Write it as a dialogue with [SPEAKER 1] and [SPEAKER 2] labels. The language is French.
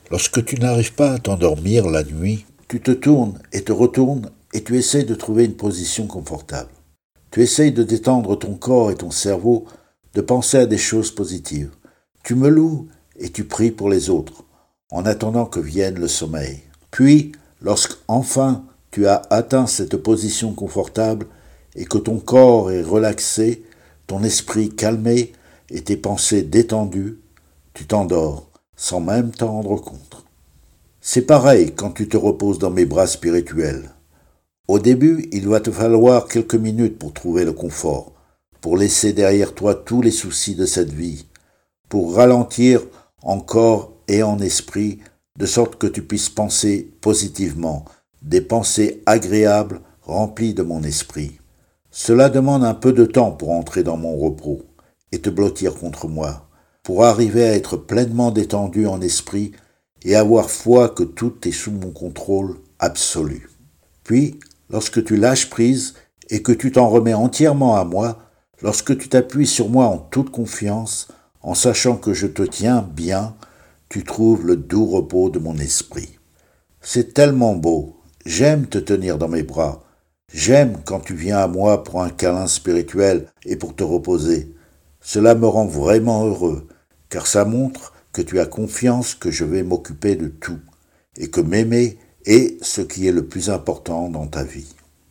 [SPEAKER 1] Lorsque tu n'arrives pas à t'endormir la nuit, tu te tournes et te retournes et tu essayes de trouver une position confortable. Tu essayes de détendre ton corps et ton cerveau, de penser à des choses positives. Tu me loues et tu pries pour les autres, en attendant que vienne le sommeil. Puis, lorsqu'enfin tu as atteint cette position confortable et que ton corps est relaxé, ton esprit calmé et tes pensées détendues, tu t'endors sans même t'en rendre compte. C'est pareil quand tu te reposes dans mes bras spirituels. Au début, il va te falloir quelques minutes pour trouver le confort, pour laisser derrière toi tous les soucis de cette vie, pour ralentir en corps et en esprit, de sorte que tu puisses penser positivement, des pensées agréables remplies de mon esprit. Cela demande un peu de temps pour entrer dans mon repos et te blottir contre moi, pour arriver à être pleinement détendu en esprit et avoir foi que tout est sous mon contrôle absolu. Puis, lorsque tu lâches prise et que tu t'en remets entièrement à moi, lorsque tu t'appuies sur moi en toute confiance, en sachant que je te tiens bien, tu trouves le doux repos de mon esprit. C'est tellement beau, j'aime te tenir dans mes bras, j'aime quand tu viens à moi pour un câlin spirituel et pour te reposer. Cela me rend vraiment heureux, car ça montre que tu as confiance que je vais m'occuper de tout, et que m'aimer est ce qui est le plus important dans ta vie.